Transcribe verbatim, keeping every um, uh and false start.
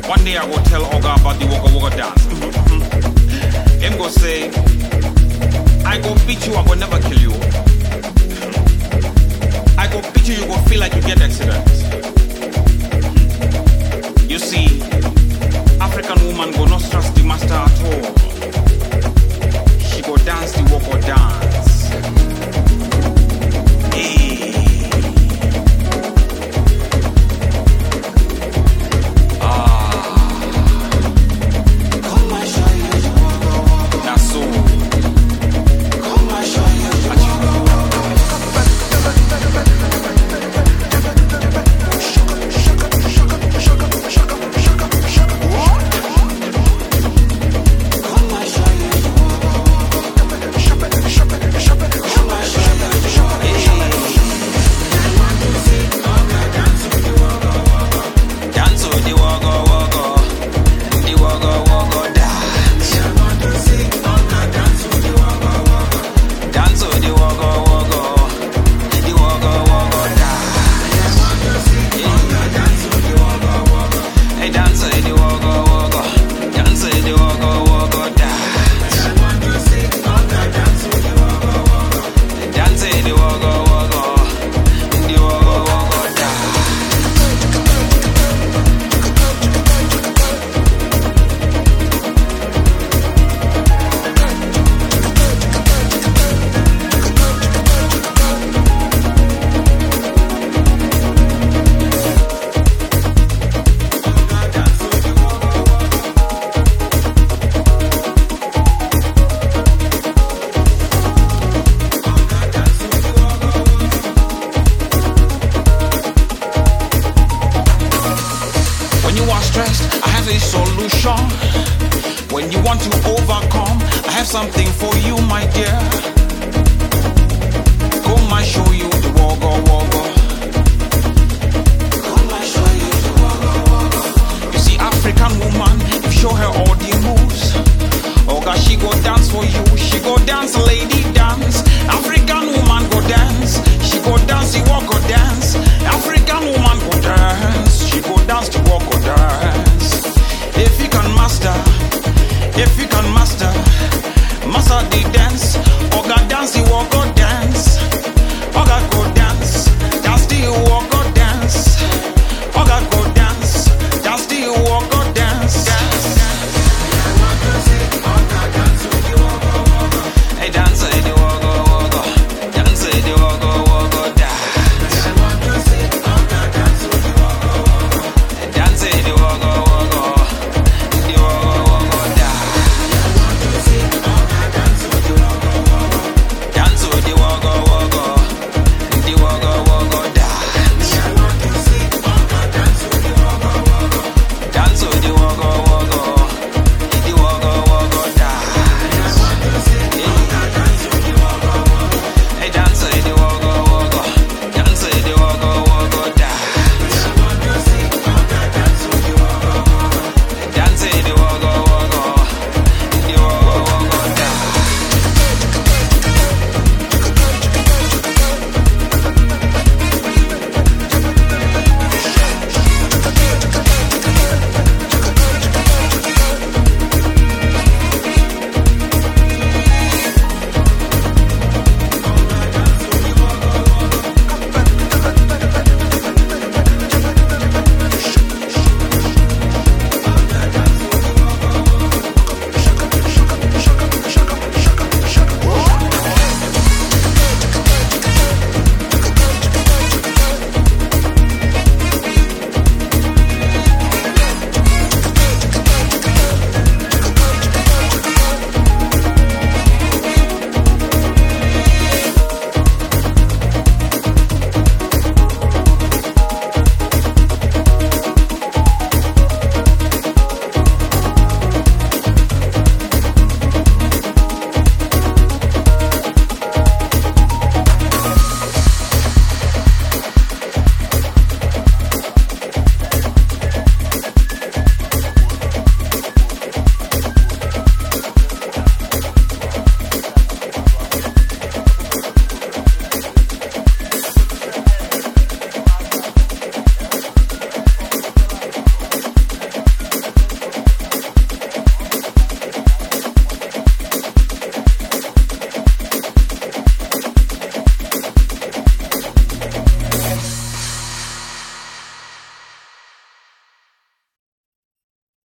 One day I will tell Oga about the Waka Waka dance. Him go say, I go beat you, I will never kill you. I go beat you, you go feel like you get accidents. You see, African woman go not trust the master at all. She go dance the Waka dance. Hey. I have a solution. When you want to overcome, I have something for you, my dear. Come, I show you the wogga wogga. Come, I show you the wogga wogga. You see, African woman, if you show her all the moves, oh God, she go dance for you. She go dance, lady dance. African woman go dance. She go dance, the wogga dance. African woman go dance. She go dance, the wogga dance. If you can master, if you can master, master the dance, Oga dance the wogga dance, Oga go dance, dance the wogga dance, Oga go dance, dance the wogga dance. Hey, dance the wogga wogga, dance the wogga wogga dance. Dance the wogga wogga. Dance with the wogga